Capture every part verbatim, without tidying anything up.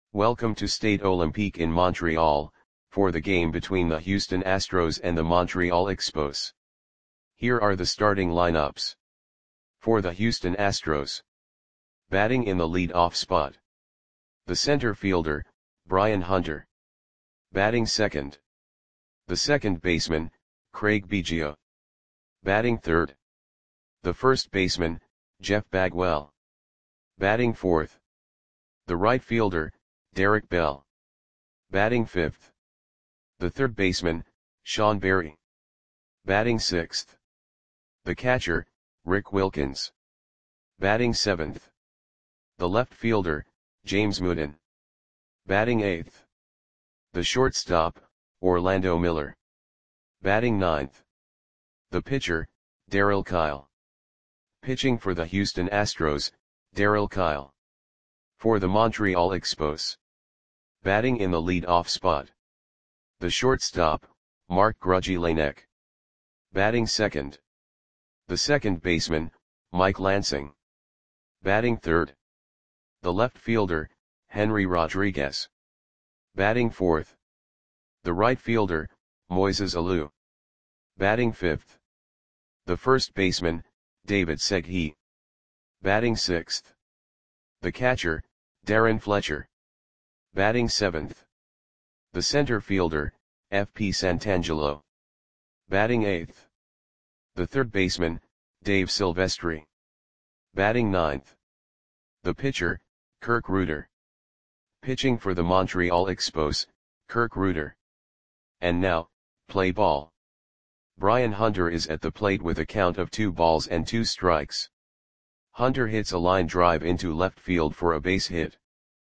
Welcome to Stade Olympique in Montreal, for the game between the Houston Astros and the Montreal Expos. Here are the starting lineups. For the Houston Astros. Batting in the lead-off spot. The center fielder, Brian Hunter. Batting second. The second baseman, Craig Biggio. Batting third. The first baseman, Jeff Bagwell. Batting fourth. The right fielder, Derek Bell. Batting fifth. The third baseman, Sean Berry. Batting sixth. The catcher, Rick Wilkins. Batting seventh. The left fielder, James Mooden. Batting eighth. The shortstop, Orlando Miller. Batting ninth. The pitcher, Darryl Kile. Pitching for the Houston Astros, Darryl Kile. For the Montreal Expos. Batting in the lead-off spot. The shortstop, Mark Grudzielanek. Batting second. The second baseman, Mike Lansing. Batting third. The left fielder, Henry Rodriguez. Batting fourth. The right fielder, Moises Alou. Batting fifth. The first baseman, David Segui. Batting sixth. The catcher, Darren Fletcher. Batting seventh. The center fielder, F P Santangelo. Batting eighth. The third baseman, Dave Silvestri. Batting ninth. The pitcher, Kirk Reuter. Pitching for the Montreal Expos, Kirk Reuter. And now, play ball. Brian Hunter is at the plate with a count of two balls and two strikes. Hunter hits a line drive into left field for a base hit.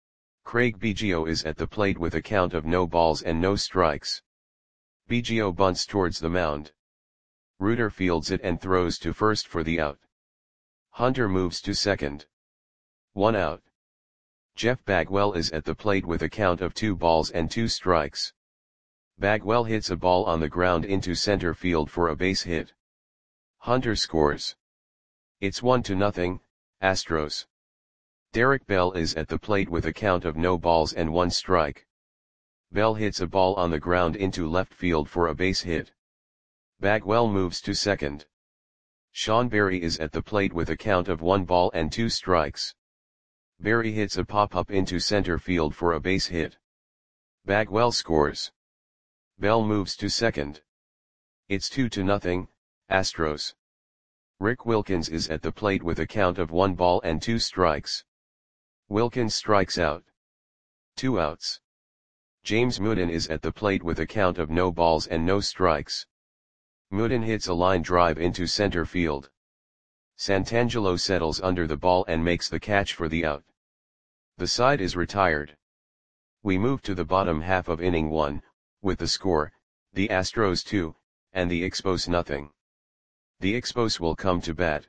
Craig Biggio is at the plate with a count of no balls and no strikes. Biggio bunts towards the mound. Reuter fields it and throws to first for the out. Hunter moves to second. One out. Jeff Bagwell is at the plate with a count of two balls and two strikes. Bagwell hits a ball on the ground into center field for a base hit. Hunter scores. It's one to nothing, Astros. Derek Bell is at the plate with a count of no balls and one strike. Bell hits a ball on the ground into left field for a base hit. Bagwell moves to second. Sean Berry is at the plate with a count of one ball and two strikes. Berry hits a pop-up into center field for a base hit. Bagwell scores. Bell moves to second. It's two to nothing, Astros. Rick Wilkins is at the plate with a count of one ball and two strikes. Wilkins strikes out. Two outs. James Mooden is at the plate with a count of no balls and no strikes. Mooden hits a line drive into center field. Santangelo settles under the ball and makes the catch for the out. The side is retired. We move to the bottom half of inning one, with the score, the Astros two, and the Expos nothing. The Expos will come to bat.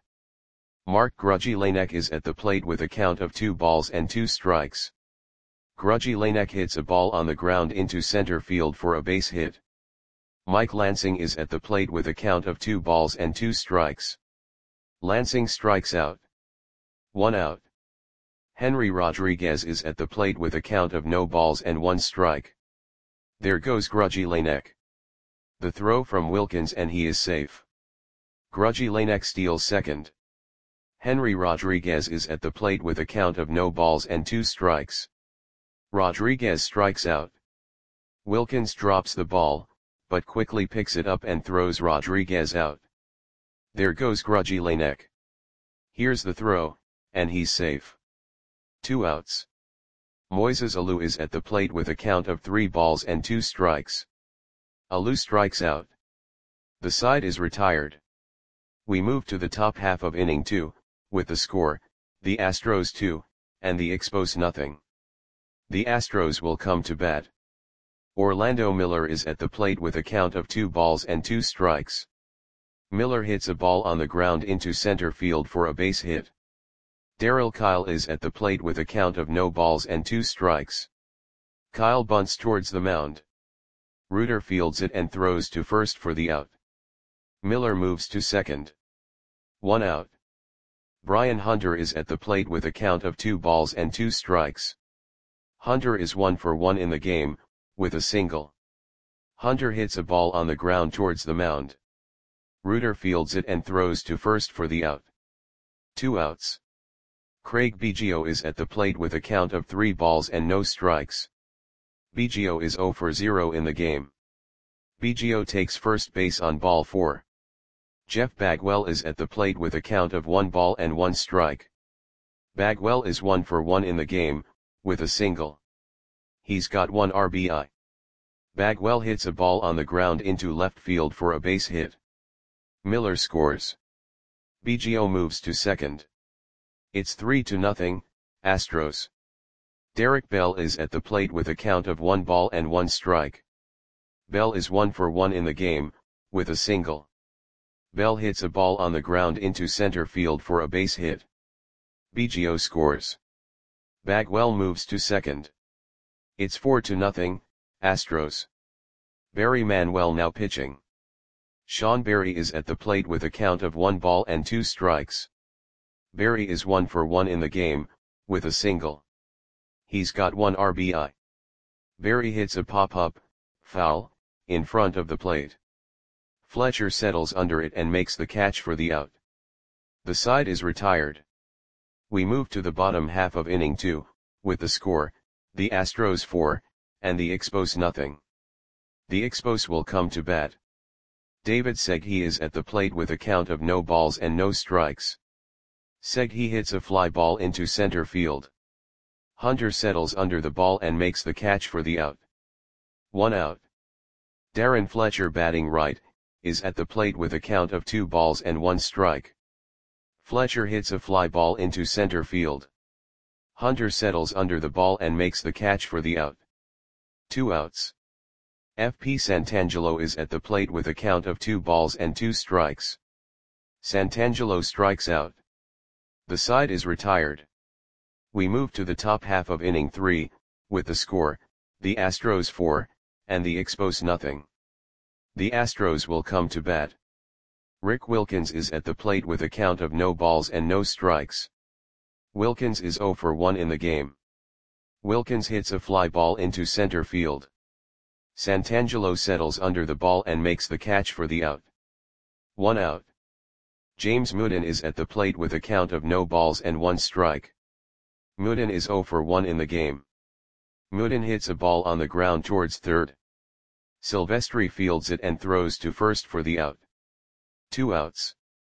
Mark Grudzielanek is at the plate with a count of two balls and two strikes. Grudzielanek hits a ball on the ground into center field for a base hit. Mike Lansing is at the plate with a count of two balls and two strikes. Lansing strikes out. One out. Henry Rodriguez is at the plate with a count of no balls and one strike. There goes Grudzielanek. The throw from Wilkins and he is safe. Grudzielanek steals second. Henry Rodriguez is at the plate with a count of no balls and two strikes. Rodriguez strikes out. Wilkins drops the ball, but quickly picks it up and throws Rodriguez out. There goes Grudzielanek. Here's the throw, and he's safe. Two outs. Moises Alou is at the plate with a count of three balls and two strikes. Alou strikes out. The side is retired. We move to the top half of inning two, with the score, the Astros two, and the Expos nothing. The Astros will come to bat. Orlando Miller is at the plate with a count of two balls and two strikes. Miller hits a ball on the ground into center field for a base hit. Darryl Kile is at the plate with a count of no balls and two strikes. Kile bunts towards the mound. Reuter fields it and throws to first for the out. Miller moves to second. One out. Brian Hunter is at the plate with a count of two balls and two strikes. Hunter is one for one in the game, with a single. Hunter hits a ball on the ground towards the mound. Reuter fields it and throws to first for the out. Two outs. Craig Biggio is at the plate with a count of three balls and no strikes. Biggio is zero for zero in the game. Biggio takes first base on ball four. Jeff Bagwell is at the plate with a count of one ball and one strike. Bagwell is one for one in the game, with a single. He's got one R B I. Bagwell hits a ball on the ground into left field for a base hit. Miller scores. Biggio moves to second. It's three to nothing, Astros. Derek Bell is at the plate with a count of one ball and one strike. Bell is one for one in the game, with a single. Bell hits a ball on the ground into center field for a base hit. Biggio scores. Bagwell moves to second. It's four to nothing, Astros. Barry Manuel now pitching. Sean Barry is at the plate with a count of one ball and two strikes. Barry is one for one in the game, with a single. He's got one R B I. Barry hits a pop-up, foul, in front of the plate. Fletcher settles under it and makes the catch for the out. The side is retired. We move to the bottom half of inning two, with the score, the Astros four, and the Expos nothing. The Expos will come to bat. David Segui is at the plate with a count of no balls and no strikes. Segui hits a fly ball into center field. Hunter settles under the ball and makes the catch for the out. One out. Darren Fletcher, batting right, is at the plate with a count of two balls and one strike. Fletcher hits a fly ball into center field. Hunter settles under the ball and makes the catch for the out. Two outs. F P Santangelo is at the plate with a count of two balls and two strikes. Santangelo strikes out. The side is retired. We move to the top half of inning three, with the score, the Astros four, and the Expos nothing. The Astros will come to bat. Rick Wilkins is at the plate with a count of no balls and no strikes. Wilkins is zero for one in the game. Wilkins hits a fly ball into center field. Santangelo settles under the ball and makes the catch for the out. One out. James Mooden is at the plate with a count of no balls and one strike. Mooden is zero for one in the game. Mooden hits a ball on the ground towards third. Silvestri fields it and throws to first for the out. Two outs.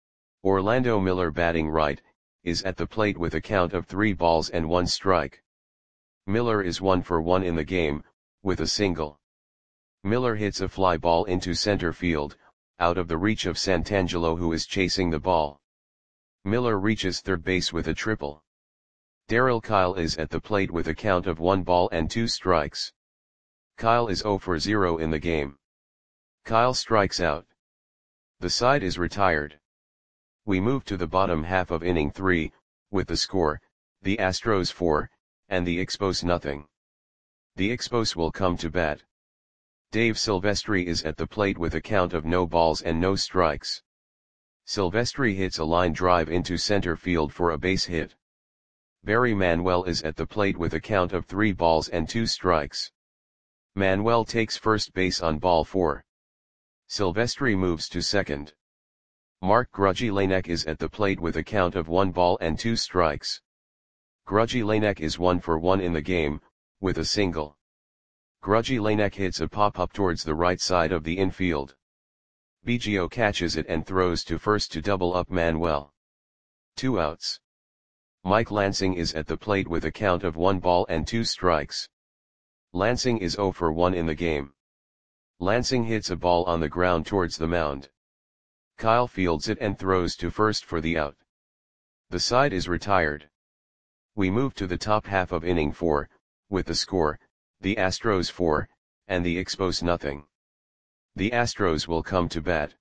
Orlando Miller, batting right, is at the plate with a count of three balls and one strike. Miller is one for one in the game, with a single. Miller hits a fly ball into center field, out of the reach of Santangelo, who is chasing the ball. Miller reaches third base with a triple. Darryl Kyle is at the plate with a count of one ball and two strikes. Kyle is zero for zero in the game. Kyle strikes out. The side is retired. We move to the bottom half of inning three, with the score, the Astros four, and the Expos nothing. The Expos will come to bat. Dave Silvestri is at the plate with a count of no balls and no strikes. Silvestri hits a line drive into center field for a base hit. Barry Manuel is at the plate with a count of three balls and two strikes. Manuel takes first base on ball four. Silvestri moves to second. Mark Grudzielanek is at the plate with a count of one ball and two strikes. Grudzielanek is one for one in the game, with a single. Grudzielanek hits a pop-up towards the right side of the infield. Biggio catches it and throws to first to double up Manuel. Two outs. Mike Lansing is at the plate with a count of one ball and two strikes. Lansing is zero for one in the game. Lansing hits a ball on the ground towards the mound. Kyle fields it and throws to first for the out. The side is retired. We move to the top half of inning four, with the score, the Astros four, and the Expos nothing. The Astros will come to bat.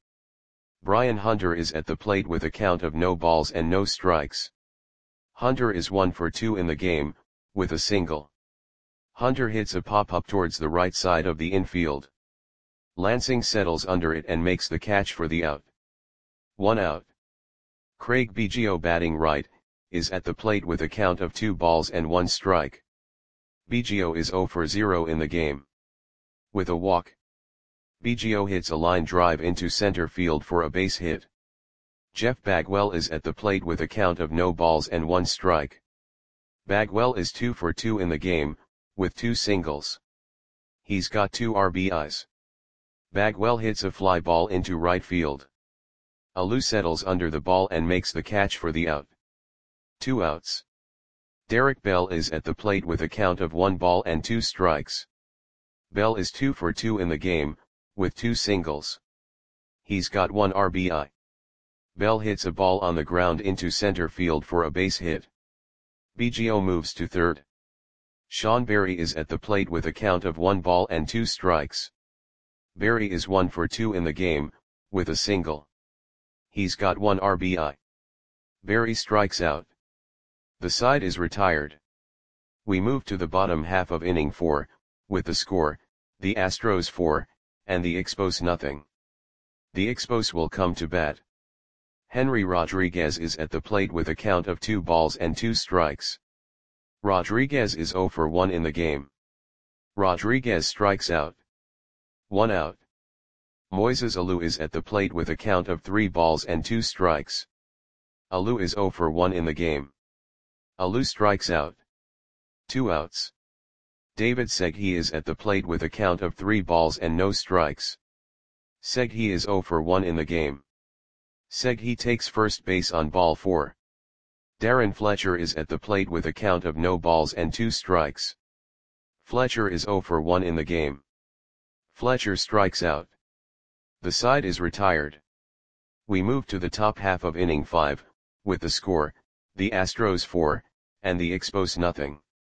Brian Hunter is at the plate with a count of no balls and no strikes. Hunter is one for two in the game, with a single. Hunter hits a pop-up towards the right side of the infield. Lansing settles under it and makes the catch for the out. One out. Craig Biggio, batting right, is at the plate with a count of two balls and one strike. Biggio is zero for zero in the game. With a walk, Biggio hits a line drive into center field for a base hit. Jeff Bagwell is at the plate with a count of no balls and one strike. Bagwell is two for two in the game, with two singles. He's got two R B Is. Bagwell hits a fly ball into right field. Alou settles under the ball and makes the catch for the out. Two outs. Derek Bell is at the plate with a count of one ball and two strikes. Bell is two for two in the game, with two singles. He's got one R B I. Bell hits a ball on the ground into center field for a base hit. Biggio moves to third. Sean Berry is at the plate with a count of one ball and two strikes. Berry is one for two in the game, with a single. He's got one R B I. Berry strikes out. The side is retired. We move to the bottom half of inning four, with the score, the Astros four, and the Expos nothing. The Expos will come to bat. Henry Rodriguez is at the plate with a count of two balls and two strikes. Rodriguez is zero for one in the game. Rodriguez strikes out. One out. Moises Alou is at the plate with a count of three balls and two strikes. Alou is zero for one in the game. Alou strikes out. Two outs. David Segui is at the plate with a count of three balls and no strikes. Segui is zero for one in the game. Segui takes first base on ball four. Darren Fletcher is at the plate with a count of no balls and two strikes. Fletcher is zero for one in the game. Fletcher strikes out. The side is retired. We move to the top half of inning five, with the score, the Astros four, and the Expos nothing.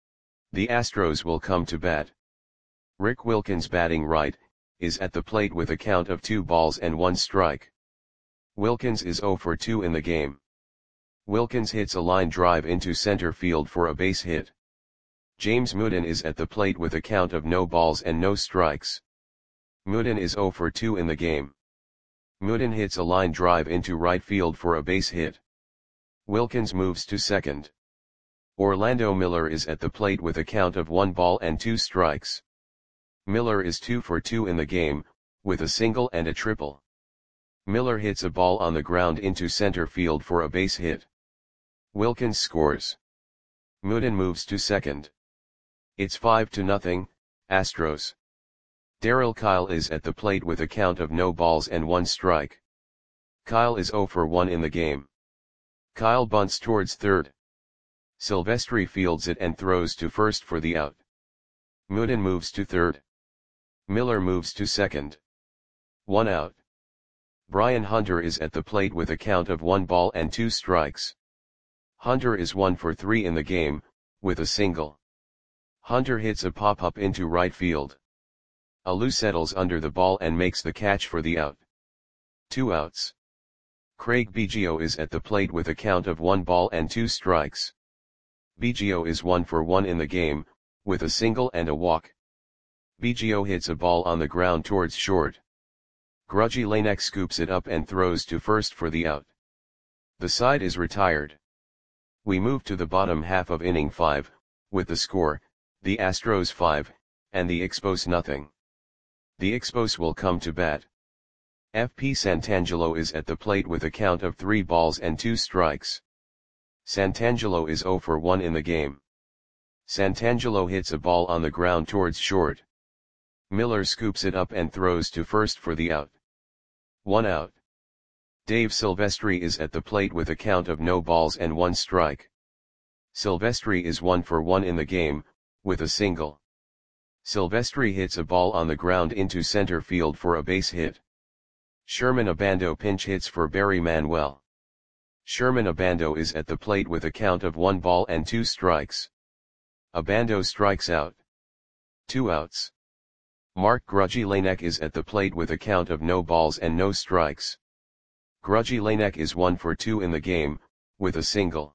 The Astros will come to bat. Rick Wilkins, batting right, is at the plate with a count of two balls and one strike. Wilkins is zero for two in the game. Wilkins hits a line drive into center field for a base hit. James Mooden is at the plate with a count of no balls and no strikes. Mooden is zero for two in the game. Mooden hits a line drive into right field for a base hit. Wilkins moves to second. Orlando Miller is at the plate with a count of one ball and two strikes. Miller is two for two in the game, with a single and a triple. Miller hits a ball on the ground into center field for a base hit. Wilkins scores. Mooden moves to second. It's five to nothing, Astros. Darryl Kyle is at the plate with a count of no balls and one strike. Kyle is zero for one in the game. Kyle bunts towards third. Silvestri fields it and throws to first for the out. Mooden moves to third. Miller moves to second. One out. Brian Hunter is at the plate with a count of one ball and two strikes. Hunter is one for three in the game, with a single. Hunter hits a pop-up into right field. Alou settles under the ball and makes the catch for the out. Two outs. Craig Biggio is at the plate with a count of one ball and two strikes. Biggio is one for one in the game, with a single and a walk. Biggio hits a ball on the ground towards short. Grudgy Lanek scoops it up and throws to first for the out. The side is retired. We move to the bottom half of inning five, with the score, the Astros five, and the Expos nothing. The Expos will come to bat. F P Santangelo is at the plate with a count of three balls and two strikes. Santangelo is zero for one in the game. Santangelo hits a ball on the ground towards short. Miller scoops it up and throws to first for the out. One out. Dave Silvestri is at the plate with a count of no balls and one strike. Silvestri is one for one in the game, with a single. Silvestri hits a ball on the ground into center field for a base hit. Sherman Abando pinch hits for Barry Manuel. Sherman Abando is at the plate with a count of one ball and two strikes. Abando strikes out. Two outs. Mark Grudgy Lanek is at the plate with a count of no balls and no strikes. Grudgy Lanek is one for two in the game, with a single.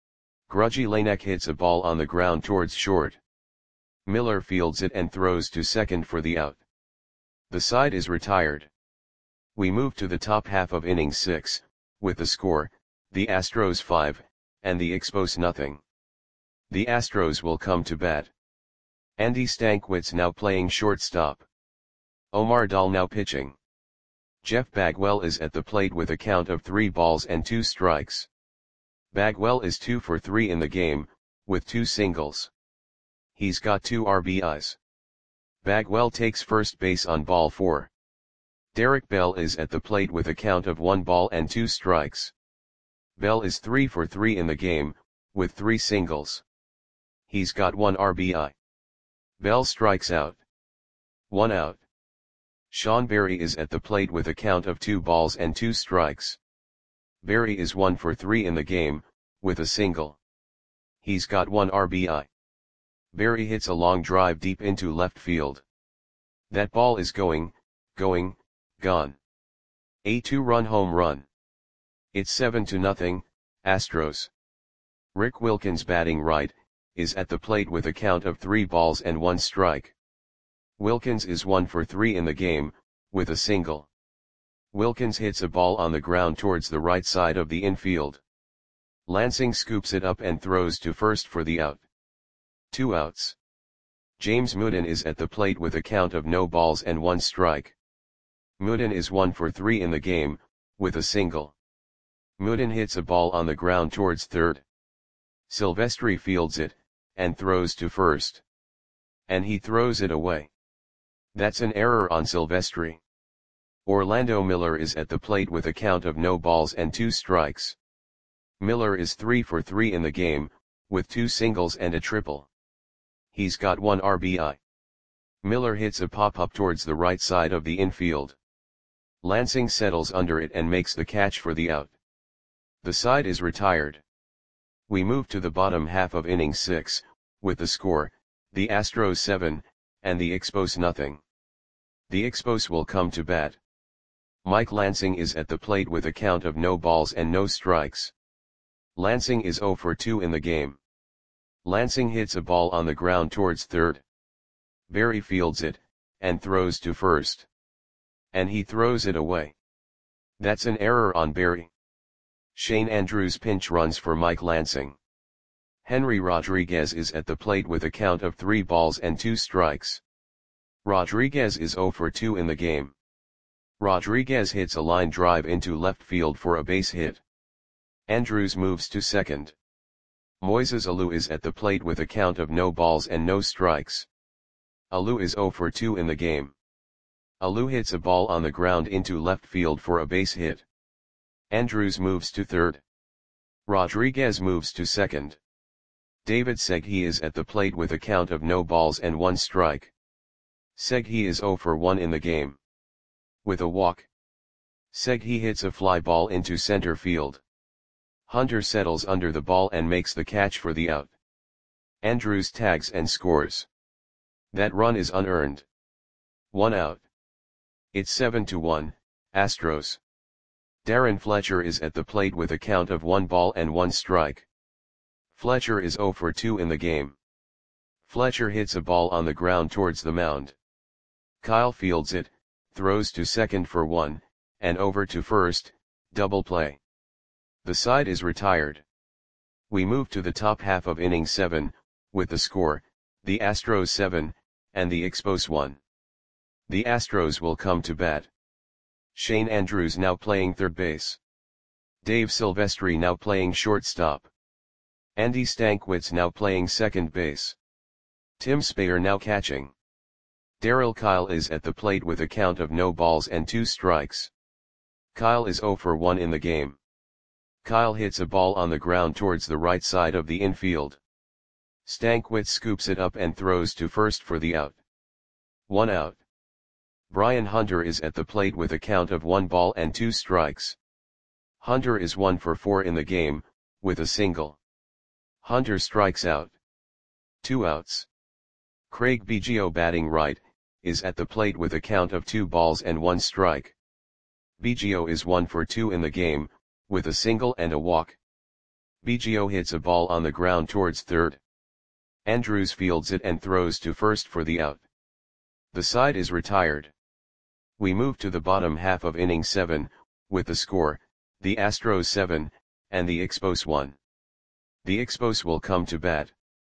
Grudgy Lanek hits a ball on the ground towards short. Miller fields it and throws to second for the out. The side is retired. We move to the top half of inning six, with the score, the Astros five, and the Expos nothing. The Astros will come to bat. Andy Stankwitz now playing shortstop. Omar Dahl now pitching. Jeff Bagwell is at the plate with a count of three balls and two strikes. Bagwell is two for three in the game, with two singles. He's got two R B Is. Bagwell takes first base on ball four. Derek Bell is at the plate with a count of one ball and two strikes. Bell is three for three in the game, with three singles. He's got one R B I. Bell strikes out. One out. Sean Berry is at the plate with a count of two balls and two strikes. Berry is one for three in the game, with a single. He's got one R B I. Berry hits a long drive deep into left field. That ball is going, going, gone. A two-run home run. It's seven to nothing, Astros. Rick Wilkins batting right, is at the plate with a count of three balls and one strike. Wilkins is one for three in the game, with a single. Wilkins hits a ball on the ground towards the right side of the infield. Lansing scoops it up and throws to first for the out. Two outs. James Mooden is at the plate with a count of no balls and one strike. Mooden is one for three in the game, with a single. Mooden hits a ball on the ground towards third. Silvestri fields it, and throws to first. And he throws it away. That's an error on Silvestri. Orlando Miller is at the plate with a count of no balls and two strikes. Miller is three for three in the game, with two singles and a triple. He's got one R B I. Miller hits a pop-up towards the right side of the infield. Lansing settles under it and makes the catch for the out. The side is retired. We move to the bottom half of inning six, with the score, the Astros seven, and the Expos nothing. The Expos will come to bat. Mike Lansing is at the plate with a count of no balls and no strikes. Lansing is zero for two in the game. Lansing hits a ball on the ground towards third. Berry fields it, and throws to first. And he throws it away. That's an error on Berry. Shane Andrews pinch runs for Mike Lansing. Henry Rodriguez is at the plate with a count of three balls and two strikes. Rodriguez is zero for two in the game. Rodriguez hits a line drive into left field for a base hit. Andrews moves to second. Moises Alou is at the plate with a count of no balls and no strikes. Alou is zero for two in the game. Alou hits a ball on the ground into left field for a base hit. Andrews moves to third. Rodriguez moves to second. David Segui is at the plate with a count of no balls and one strike. Segui is zero for one in the game. With a walk. Segui hits a fly ball into center field. Hunter settles under the ball and makes the catch for the out. Andrews tags and scores. That run is unearned. One out. It's seven to one, Astros. Darren Fletcher is at the plate with a count of one ball and one strike. Fletcher is zero for two in the game. Fletcher hits a ball on the ground towards the mound. Kyle fields it, throws to second for one, and over to first, double play. The side is retired. We move to the top half of inning seven, with the score, the Astros seven, and the Expos one. The Astros will come to bat. Shane Andrews now playing third base. Dave Silvestri now playing shortstop. Andy Stankwitz now playing second base. Tim Spayer now catching. Darryl Kyle is at the plate with a count of no balls and two strikes. Kyle is zero for one in the game. Kyle hits a ball on the ground towards the right side of the infield. Stankwitz scoops it up and throws to first for the out. One out. Brian Hunter is at the plate with a count of one ball and two strikes. Hunter is one for four in the game, with a single. Hunter strikes out. Two outs. Craig Biggio batting right, is at the plate with a count of two balls and one strike. Biggio is one for two in the game, with a single and a walk. Biggio hits a ball on the ground towards third. Andrews fields it and throws to first for the out. The side is retired. We move to the bottom half of inning seven, with the score, the Astros seven, and the Expos one. The Expos will come to bat.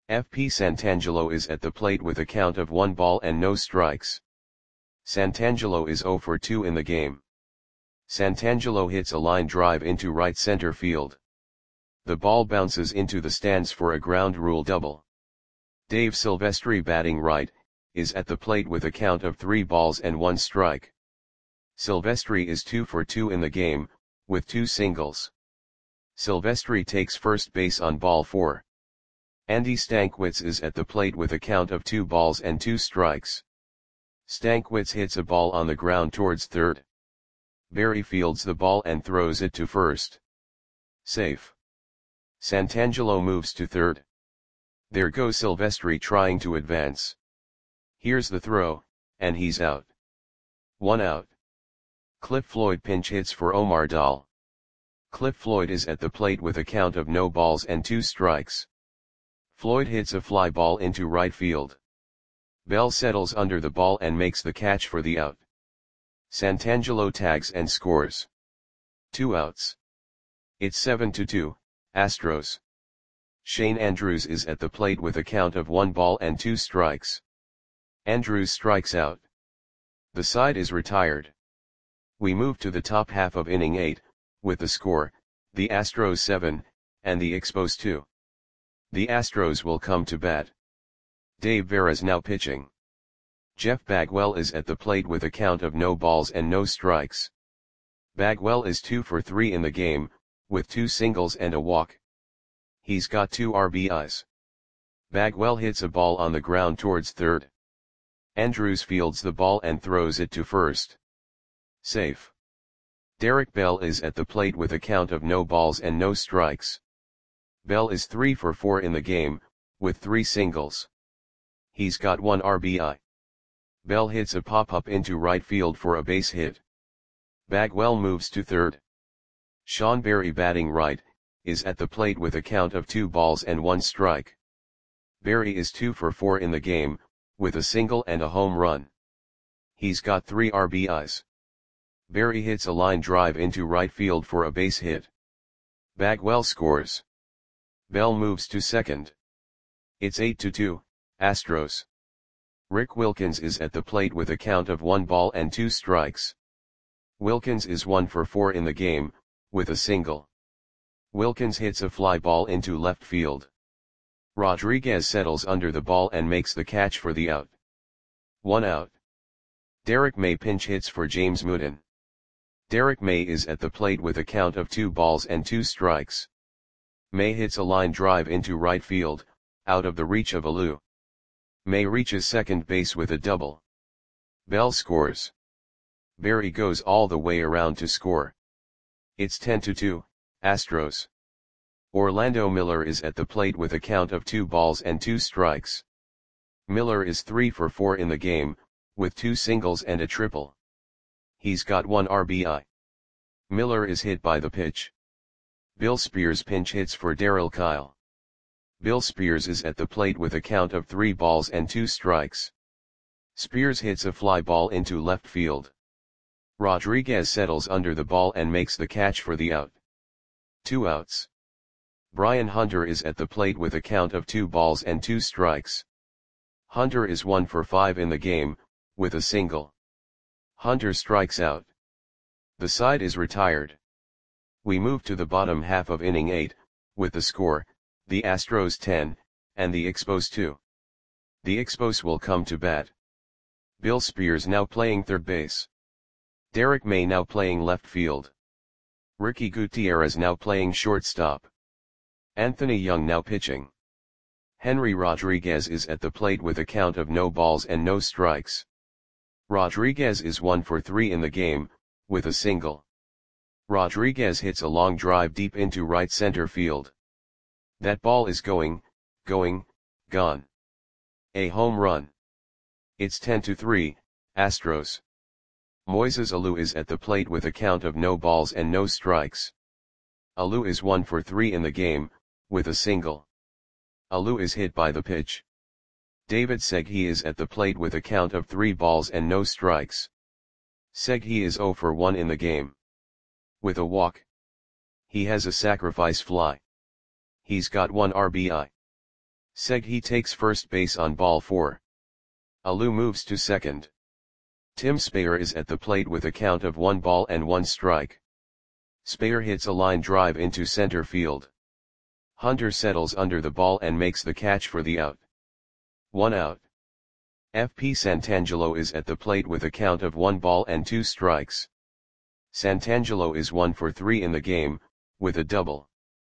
F P Santangelo is at the plate with a count of one ball and no strikes. Santangelo is zero for two in the game. Santangelo hits a line drive into right center field. The ball bounces into the stands for a ground rule double. Dave Silvestri, batting right, is at the plate with a count of three balls and one strike. Silvestri is two for two in the game, with two singles. Silvestri takes first base on ball four. Andy Stankiewicz is at the plate with a count of two balls and two strikes. Stankiewicz hits a ball on the ground towards third. Berry fields the ball and throws it to first. Safe. Santangelo moves to third. There goes Silvestri trying to advance. Here's the throw, and he's out. One out. Cliff Floyd pinch hits for Omar Dahl. Cliff Floyd is at the plate with a count of no balls and two strikes. Floyd hits a fly ball into right field. Bell settles under the ball and makes the catch for the out. Santangelo tags and scores. Two outs. It's seven to two, Astros. Shane Andrews is at the plate with a count of one ball and two strikes. Andrews strikes out. The side is retired. We move to the top half of inning eight, with the score, the Astros seven, and the Expos two. The Astros will come to bat. Dave Veras now pitching. Jeff Bagwell is at the plate with a count of no balls and no strikes. Bagwell is two for three in the game, with two singles and a walk. He's got two R B Is. Bagwell hits a ball on the ground towards third. Andrews fields the ball and throws it to first. Safe. Derek Bell is at the plate with a count of no balls and no strikes. Bell is three for four in the game, with three singles. He's got one R B I. Bell hits a pop-up into right field for a base hit. Bagwell moves to third. Sean Berry, batting right, is at the plate with a count of two balls and one strike. Berry is two for four in the game, with a single and a home run. He's got three R B Is. Berry hits a line drive into right field for a base hit. Bagwell scores. Bell moves to second. It's eight to two, Astros. Rick Wilkins is at the plate with a count of one ball and two strikes. Wilkins is one for four in the game, with a single. Wilkins hits a fly ball into left field. Rodriguez settles under the ball and makes the catch for the out. One out. Derek May pinch hits for James Mooden. Derek May is at the plate with a count of two balls and two strikes. May hits a line drive into right field, out of the reach of Alou. May reaches second base with a double. Bell scores. Berry goes all the way around to score. It's ten to two, Astros. Orlando Miller is at the plate with a count of two balls and two strikes. Miller is three for four in the game, with two singles and a triple. He's got one R B I. Miller is hit by the pitch. Bill Spears pinch hits for Darryl Kyle. Bill Spears is at the plate with a count of three balls and two strikes. Spears hits a fly ball into left field. Rodriguez settles under the ball and makes the catch for the out. Two outs. Brian Hunter is at the plate with a count of two balls and two strikes. Hunter is one for five in the game, with a single. Hunter strikes out. The side is retired. We move to the bottom half of inning eight, with the score, the Astros ten, and the Expos two. The Expos will come to bat. Bill Spears now playing third base. Derek May now playing left field. Ricky Gutierrez now playing shortstop. Anthony Young now pitching. Henry Rodriguez is at the plate with a count of no balls and no strikes. Rodriguez is one for three in the game, with a single. Rodriguez hits a long drive deep into right center field. That ball is going, going, gone. A home run. It's ten to three, Astros. Moises Alou is at the plate with a count of no balls and no strikes. Alou is one for three in the game, with a single. Alou is hit by the pitch. David Segui is at the plate with a count of three balls and no strikes. Segui is zero for one in the game. With a walk. He has a sacrifice fly. He's got one R B I. Segui takes first base on ball four. Alou moves to second. Tim Speyer is at the plate with a count of one ball and one strike. Speyer hits a line drive into center field. Hunter settles under the ball and makes the catch for the out. One out. F P Santangelo is at the plate with a count of one ball and two strikes. Santangelo is one for three in the game, with a double.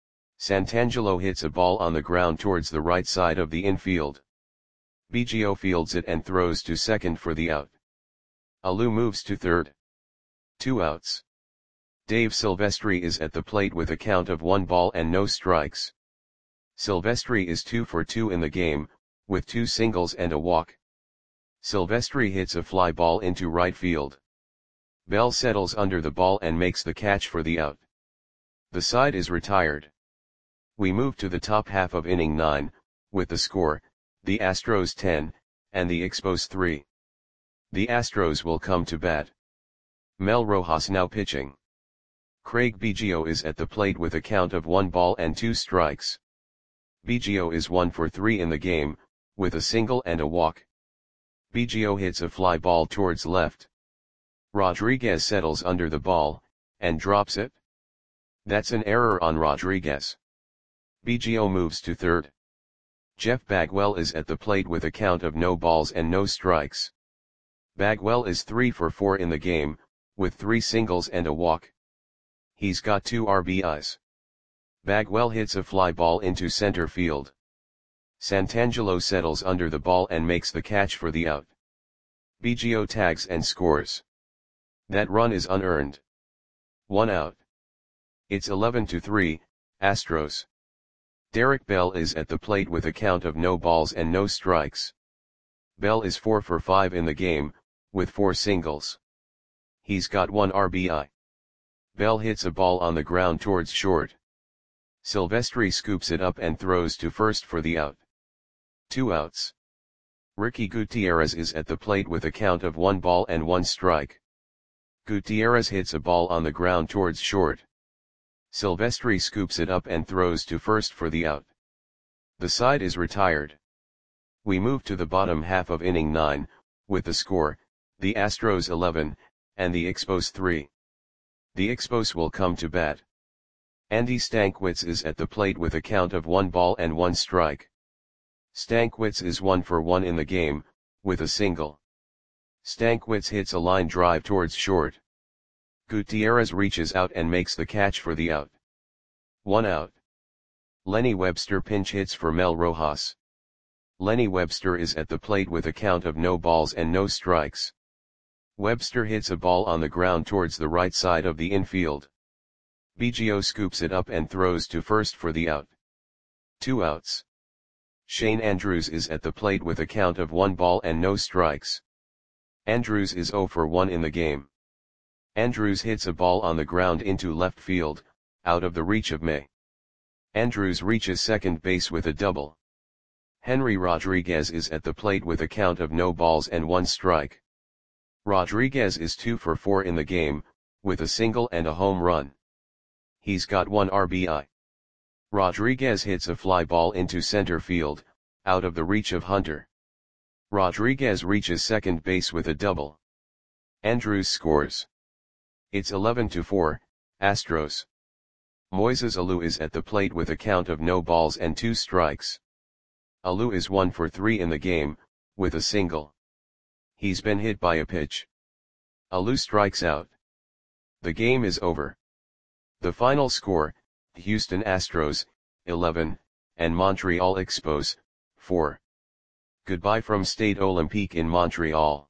Santangelo hits a ball on the ground towards the right side of the infield. Biggio fields it and throws to second for the out. Alou moves to third. Two outs. Dave Silvestri is at the plate with a count of one ball and no strikes. Silvestri is two for two in the game, with two singles and a walk. Silvestri hits a fly ball into right field. Bell settles under the ball and makes the catch for the out. The side is retired. We move to the top half of inning nine, with the score, the Astros ten, and the Expos three. The Astros will come to bat. Mel Rojas now pitching. Craig Biggio is at the plate with a count of one ball and two strikes. Biggio is one for three in the game, with a single and a walk. Biggio hits a fly ball towards left. Rodriguez settles under the ball, and drops it. That's an error on Rodriguez. Biggio moves to third. Jeff Bagwell is at the plate with a count of no balls and no strikes. Bagwell is three for four in the game, with three singles and a walk. He's got two R B Is. Bagwell hits a fly ball into center field. Santangelo settles under the ball and makes the catch for the out. Biggio tags and scores. That run is unearned. One out. It's eleven to three, Astros. Derek Bell is at the plate with a count of no balls and no strikes. Bell is four for five in the game, with four singles. He's got one R B I. Bell hits a ball on the ground towards short. Silvestri scoops it up and throws to first for the out. Two outs. Ricky Gutierrez is at the plate with a count of one ball and one strike. Gutierrez hits a ball on the ground towards short. Silvestri scoops it up and throws to first for the out. The side is retired. We move to the bottom half of inning nine, with the score, the Astros eleven, and the Expos three. The Expos will come to bat. Andy Stankiewicz is at the plate with a count of one ball and one strike. Stankiewicz is one for one in the game, with a single. Stankiewicz hits a line drive towards short. Gutierrez reaches out and makes the catch for the out. One out. Lenny Webster pinch hits for Mel Rojas. Lenny Webster is at the plate with a count of no balls and no strikes. Webster hits a ball on the ground towards the right side of the infield. Biggio scoops it up and throws to first for the out. Two outs. Shane Andrews is at the plate with a count of one ball and no strikes. Andrews is zero for one in the game. Andrews hits a ball on the ground into left field, out of the reach of May. Andrews reaches second base with a double. Henry Rodriguez is at the plate with a count of no balls and one strike. Rodriguez is two for four in the game, with a single and a home run. He's got one R B I. Rodriguez hits a fly ball into center field, out of the reach of Hunter. Rodriguez reaches second base with a double. Andrews scores. It's eleven to four, Astros. Moises Alou is at the plate with a count of no balls and two strikes. Alou is one for three in the game, with a single. He's been hit by a pitch. Alou strikes out. The game is over. The final score, Houston Astros, eleven, and Montreal Expos, four. Goodbye from Stade Olympique in Montreal.